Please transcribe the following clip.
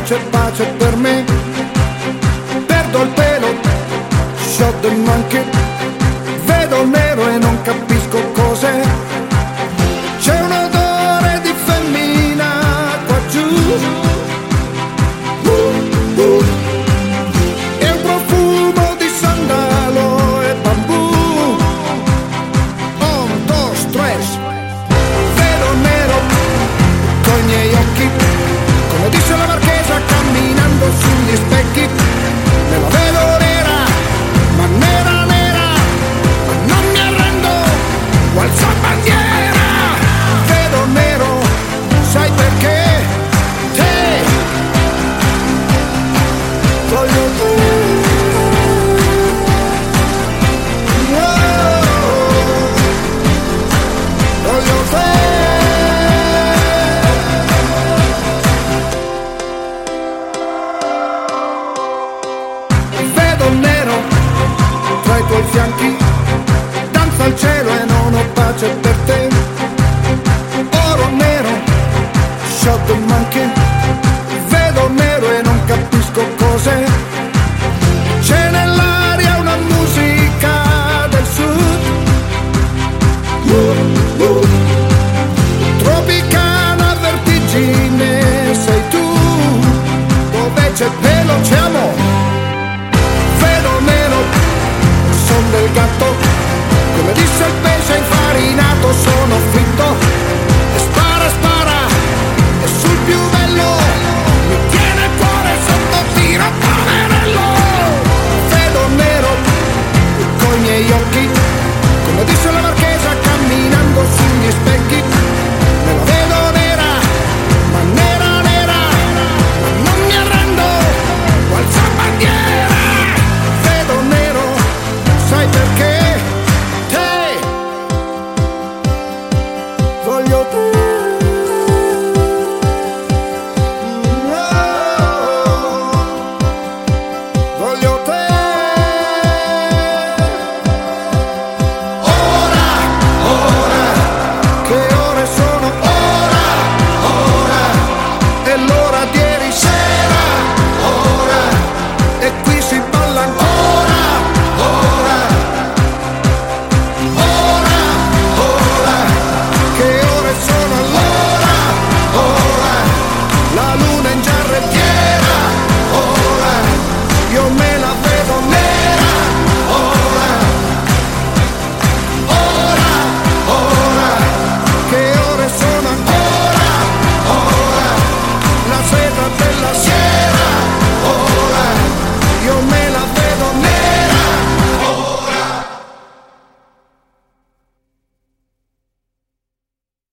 c'è pace per me. Perdo il pelo, shot the monkey. Vedo nero e non capisco cos'è. C'è un odore di femmina qua giù. E un profumo di sandalo e bambù. Un, dos, tres. Vedo nero con i miei occhi, come dice la marchesa camminando sugli specchi. Me la vedo nera, ma nera nera, ma non mi arrendo, alza bandiera. Vedo nero, sai perché? Te voglio te. Voglio te. Vedo nero tra i tuoi fianchi, danza al cielo e non ho pace per te. Oro nero, shot the monkey. Vedo nero e non capisco cos'è. C'è nell'aria una musica del sud. Tropicana vertigine sei tu. Dove c'è pelo c'è amore. Vedo nero, son del gatto, come disse il pesce infarinato, sono fritto.